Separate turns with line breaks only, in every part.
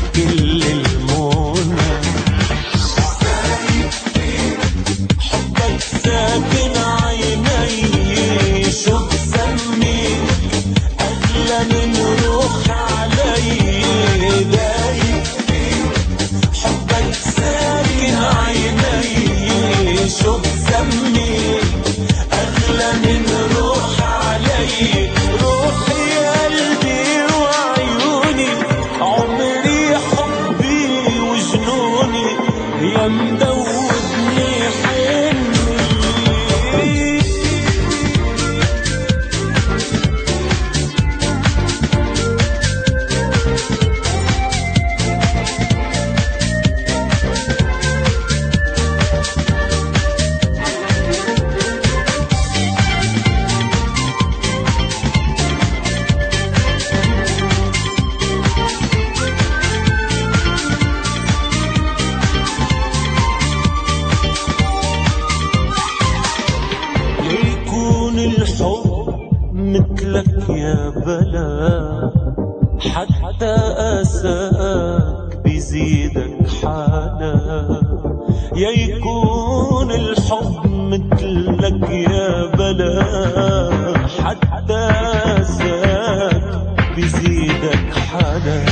كل المنى. حبك ساكن عيني، شو بسميك أغلى من روحي علي. دايب حبك ساكن عيني، شو بسميك أغلى من روحي علي. روحي قلبي وعيوني، عمري حبي وجنوني، يا مدوبني حني. الحب مثلك يا بلا، حتى أساك بيزيدك حالا. يا يكون الحب مثلك يا بلا، حتى أساك بيزيدك حالا.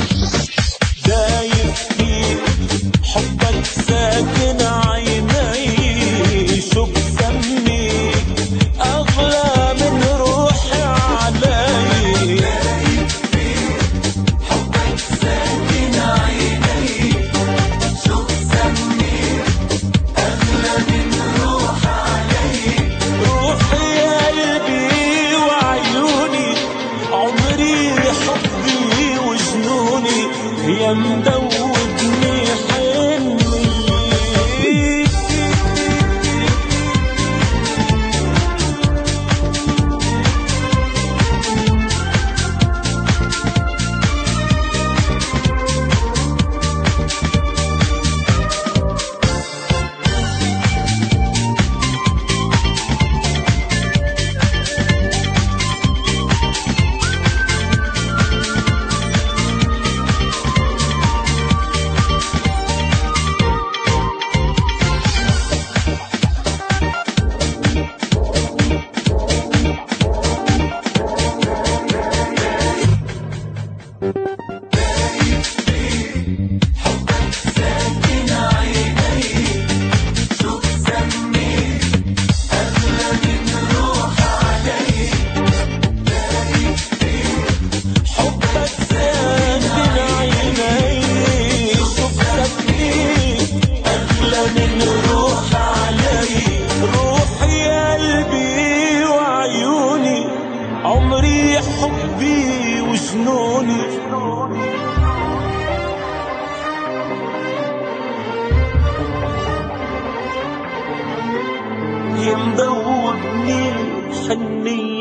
دايب فيك حبك ساكن عيني، شو بسميك أغلى من روحي علي. دايب فيك حبك ساكن عيني، شو بسميك أغلى من روحي علي. روحي قلبي وعيوني، عمري حبي وجنوني، يا مدوبني حني. عمري حبي وجنوني، يا مدوبني حني.